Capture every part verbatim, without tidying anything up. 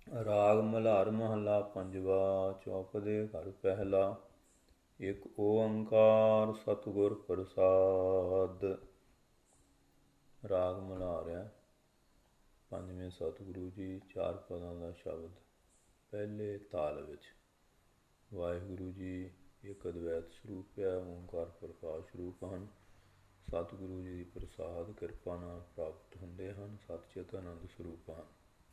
ਰਾਗ ਮਲ੍ਹਾਰ ਮਹੱਲਾ ਪੰਜਵਾ। ਚੌਪਦੇ ਘਰ ਪਹਿਲਾ। ਇੱਕ ਓੰਕਾਰ ਸਤਿਗੁਰ ਪ੍ਰਸਾਦ। ਰਾਗ ਮਲ੍ਹਾਰ ਹੈ ਪੰਜਵੇਂ ਸਤਿਗੁਰੂ ਜੀ। ਚਾਰ ਪਦਾਂ ਦਾ ਸ਼ਬਦ ਪਹਿਲੇ ਤਾਲ ਵਿੱਚ। ਵਾਹਿਗੁਰੂ ਜੀ ਇੱਕ ਅਦਵੈਤ ਸਰੂਪ ਹੈ, ਓਂਕਾਰ ਪ੍ਰਕਾਸ਼ ਰੂਪ ਹਨ। ਸਤਿਗੁਰੂ ਜੀ ਦੀ ਪ੍ਰਸਾਦ ਕਿਰਪਾ ਨਾਲ ਪ੍ਰਾਪਤ ਹੁੰਦੇ ਹਨ। ਸਤਿਚਿਤ ਆਨੰਦ ਸਰੂਪ ਹਨ।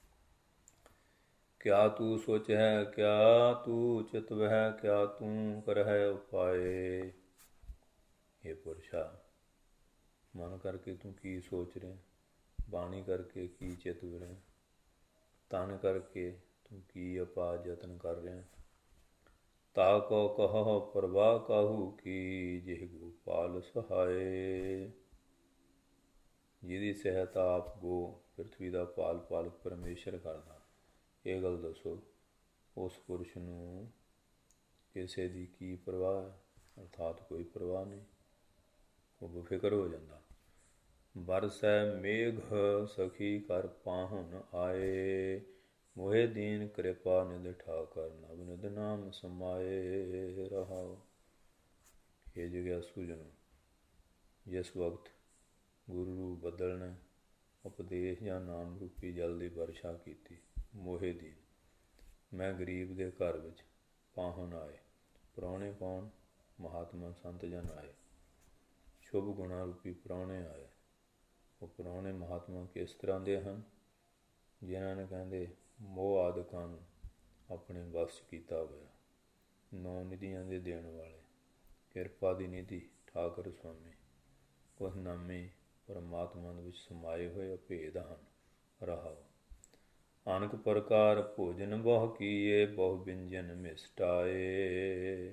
ਕਿਆ ਤੂੰ ਸੋਚ ਹੈ, ਕਿਆ ਤੂੰ ਚਿਤਵ ਹੈ, ਕਿਆ ਤੂੰ ਕਰਹਿ ਉਪਾਏ। ਇਹ ਪੁਰਸ਼ਾ, ਮਨ ਕਰਕੇ ਤੂੰ ਕੀ ਸੋਚ ਰਿਹਾ, ਬਾਣੀ ਕਰਕੇ ਕੀ ਚਿਤਵ ਰਿਹਾ, ਤਨ ਕਰਕੇ ਤੂੰ ਕੀ ਉਪਾਅ ਯਤਨ ਕਰ ਰਿਹਾ। ਤਾ ਕੋ ਕਹੋ ਪ੍ਰਵਾਹ ਕਾਹੂ ਕੀ, ਜਿਹ ਗੋਪਾਲ ਸਹਾਏ। ਜਿਹਦੀ ਸਹਾਇਤਾ ਆਪ ਗੋ ਪ੍ਰਿਥਵੀ ਦਾ ਪਾਲ ਪਾਲਕ ਪਰਮੇਸ਼ਰ ਕਰਦਾ। ਇਹ ਗੱਲ ਦੱਸੋ, ਉਸ ਪੁਰਸ਼ ਨੂੰ ਕਿਸੇ ਦੀ ਕੀ ਪ੍ਰਵਾਹ ਹੈ, ਅਰਥਾਤ ਕੋਈ ਪ੍ਰਵਾਹ ਨਹੀਂ। ਉਹ ਬੇਫਿਕਰ ਹੋ ਜਾਂਦਾ। ਬਰਸੈ ਮੇਘ ਸਖੀ ਕਰ ਪਾਹੁਨ ਆਏ, ਮੋਹਿ ਦੀਨ ਕਿਰਪਾ ਨਿਧ ਠਾਕਰ, ਨਵ ਨਿਧ ਨਾਮ ਸਮਾਏ। ਰਹਾਉ। ਇਹ ਜਗਿਆਸੂ ਜਨੋ, ਜਿਸ ਵਕਤ ਗੁਰੂ ਰੂਪ ਬੱਦਲ ਨੇ ਉਪਦੇਸ਼ ਜਾਂ ਨਾਮ ਰੂਪੀ ਜਲ ਦੀ ਵਰਸ਼ਾ ਕੀਤੀ। ਮੋਹੇ ਦੀਨ, ਮੈਂ ਗਰੀਬ ਦੇ ਘਰ ਵਿੱਚ ਪਾਹੁਣ ਆਏ। ਪ੍ਰਾਹੁਣੇ ਕੌਣ? ਮਹਾਤਮਾ ਸੰਤ ਜਨ ਆਏ। ਸ਼ੁਭ ਗੁਣਾ ਰੂਪੀ ਪ੍ਰਾਹੁਣੇ ਆਏ। ਉਹ ਪ੍ਰਾਹੁਣੇ ਮਹਾਤਮਾ ਕਿਸ ਤਰ੍ਹਾਂ ਦੇ ਹਨ? ਜਿਨ੍ਹਾਂ ਨੇ ਕਹਿੰਦੇ ਮੋਹ ਆਦਿਕਾਂ ਨੂੰ ਆਪਣੇ ਵਸ 'ਚ ਕੀਤਾ ਹੋਇਆ। ਨੌ ਨਿਧੀਆਂ ਦੇ ਦੇਣ ਵਾਲੇ, ਕਿਰਪਾ ਦੀ ਨਿਧੀ ਠਾਕੁਰ ਸੁਆਮੀ, ਉਸ ਨਾਮੀ ਪਰਮਾਤਮਾ ਦੇ ਵਿੱਚ ਸਮਾਏ ਹੋਏ ਅਭੇਦ ਹਨ। ਰਹਾਉ। ਅਨਕ ਪ੍ਰਕਾਰ ਭੋਜਨ ਬਹੁ ਕੀਏ, ਬਹੁ ਵਿਅੰਜਨ ਮਿਸਟਾਏ।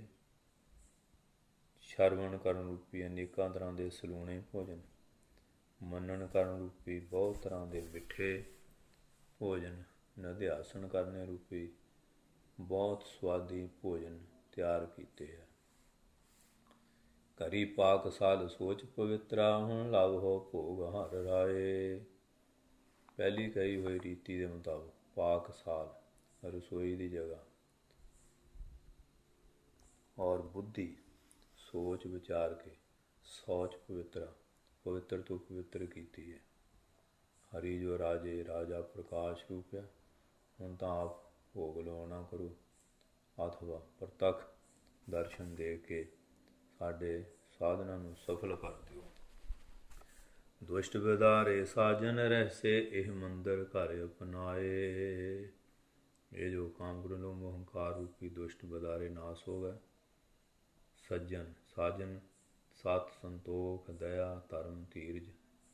ਸ਼ਰਵਣ ਕਰਨ ਰੂਪੀ ਅਨੇਕਾਂ ਤਰ੍ਹਾਂ ਦੇ ਸਲੂਣੇ ਭੋਜਨ, ਮੰਨਣ ਕਰਨ ਰੂਪੀ ਬਹੁਤ ਤਰ੍ਹਾਂ ਦੇ ਮਿੱਠੇ ਭੋਜਨ, ਨਿਧਿਆਸਣ ਕਰਨੇ ਰੂਪੀ ਬਹੁਤ ਸੁਆਦੀ ਭੋਜਨ ਤਿਆਰ ਕੀਤੇ ਹੈ। ਘਰੀ ਪਾਕ ਸਾਲ ਸੋਚ ਪਵਿੱਤਰਾ, ਹੁਣ ਲਵ ਹੋ ਭੋਗ ਹਰ ਰਾਏ। ਪਹਿਲੀ ਕਹੀ ਹੋਈ ਰੀਤੀ ਦੇ ਮੁਤਾਬਕ ਪਾਕ ਸਾਲ, ਰਸੋਈ ਦੀ ਜਗ੍ਹਾ, ਔਰ ਬੁੱਧੀ ਸੋਚ ਵਿਚਾਰ ਕੇ ਸੌਚ ਪਵਿੱਤਰਾ, ਪਵਿੱਤਰ ਤੋਂ ਪਵਿੱਤਰ ਕੀਤੀ ਹੈ। ਹਰੀ ਜੋ ਰਾਜੇ ਰਾਜਾ ਪ੍ਰਕਾਸ਼ ਰੂਪ ਹੈ। ਹੁਣ ਤਾਂ ਆਪ ਭੋਗ ਲਵਾਉਣਾ ਕਰੋ, ਅਥਵਾ ਪ੍ਰਤੱਖ ਦਰਸ਼ਨ ਦੇ ਕੇ ਸਾਡੇ ਸਾਧਨਾਂ ਨੂੰ ਸਫਲ ਕਰ ਦਿਓ। ਦੁਸ਼ਟ ਵਿਦਾਰੇ ਸਾਜਨ ਰਹਿਸੇ, ਇਹ ਮੰਦਰ ਘਰ ਅਪਨਾਏ। ਇਹ ਜੋ ਕਾਮਕ੍ਰੋਧ ਮੋਹ ਹੰਕਾਰ ਰੂਪੀ ਦੁਸ਼ਟ ਵਿਦਾਰੇ ਨਾਸ ਹੋ ਗਏ। ਸੱਜਣ ਸਾਜਨ, ਸਤ ਸੰਤੋਖ ਦਇਆ ਧਰਮ ਧੀਰਜ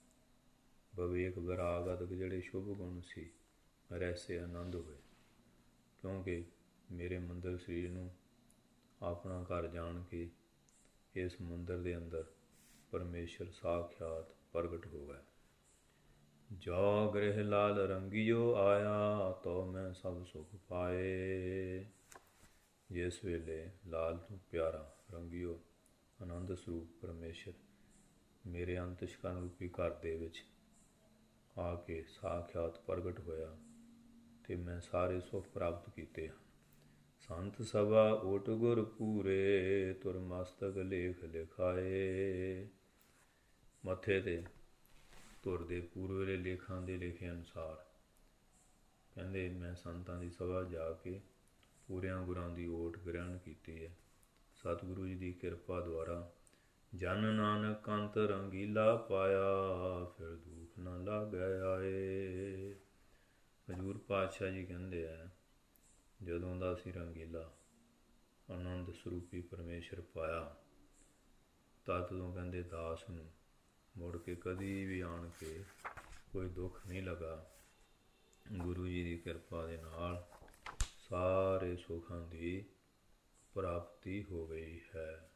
ਵਿਵੇਕ ਵਿਰਾਗ ਆਦਿਕ ਜਿਹੜੇ ਸ਼ੁਭ ਗੁਣ ਸੀ, ਰਹਿਸੇ ਆਨੰਦ ਹੋਏ। ਕਿਉਂਕਿ ਮੇਰੇ ਮੰਦਰ ਸਰੀਰ ਨੂੰ ਆਪਣਾ ਘਰ ਜਾਣ ਕੇ ਇਸ ਮੰਦਰ ਦੇ ਅੰਦਰ ਪਰਮੇਸ਼ਰ ਸਾਖਿਆਤ ਪ੍ਰਗਟ ਹੋ ਗਏ। ਜੋ ਗ੍ਰਹਿ ਲਾਲ ਰੰਗੀਓ ਆਇਆ, ਤੋ ਮੈਂ ਸਭ ਸੁਖ ਪਾਏ। ਜਿਸ ਵੇਲੇ ਲਾਲ ਤੋਂ ਪਿਆਰਾ ਰੰਗੀਓ ਆਨੰਦ ਸਰੂਪ ਪਰਮੇਸ਼ਰ ਮੇਰੇ ਅੰਤਸ਼ਕਰਨ ਰੂਪੀ ਘਰ ਦੇ ਵਿੱਚ ਆ ਕੇ ਸਾਖਿਆਤ ਪ੍ਰਗਟ ਹੋਇਆ, ਅਤੇ ਮੈਂ ਸਾਰੇ ਸੁੱਖ ਪ੍ਰਾਪਤ ਕੀਤੇ ਹਨ। ਸੰਤ ਸਭਾ ਓਟ ਗੁਰ ਪੂਰੇ, ਤੁਰ ਮਸਤਕ ਲੇਖ ਲਿਖਾਏ। ਮੱਥੇ 'ਤੇ ਧੁਰ ਦੇ ਪੂਰਬਲੇ ਲੇਖਾਂ ਦੇ ਲਿਖੇ ਅਨੁਸਾਰ ਕਹਿੰਦੇ ਮੈਂ ਸੰਤਾਂ ਦੀ ਸਭਾ ਜਾ ਕੇ ਪੂਰਿਆਂ ਗੁਰਾਂ ਦੀ ਓਟ ਗ੍ਰਹਿਣ ਕੀਤੀ ਹੈ। ਸਤਿਗੁਰੂ ਜੀ ਦੀ ਕਿਰਪਾ ਦੁਆਰਾ ਜਨ ਨਾਨਕ ਅੰਤ ਰੰਗੀਲਾ ਪਾਇਆ, ਫਿਰ ਦੁੱਖ ਨਾ ਲਾਗੈ ਆਏ। ਹਜ਼ੂਰ ਪਾਤਸ਼ਾਹ ਜੀ ਕਹਿੰਦੇ ਹੈ, ਜਦੋਂ ਦਾ ਅਸੀਂ ਰੰਗੀਲਾ ਆਨੰਦ ਸਰੂਪੀ ਪਰਮੇਸ਼ਰ ਪਾਇਆ, ਤਦ ਤੋਂ ਕਹਿੰਦੇ ਦਾਸ ਨੂੰ ਮੁੜ ਕੇ ਕਦੀ ਵੀ ਆਣ ਕੇ ਕੋਈ ਦੁੱਖ ਨਹੀਂ ਲੱਗਾ। ਗੁਰੂ ਜੀ ਦੀ ਕਿਰਪਾ ਦੇ ਨਾਲ ਸਾਰੇ ਸੁੱਖਾਂ ਦੀ ਪ੍ਰਾਪਤੀ ਹੋ ਗਈ ਹੈ।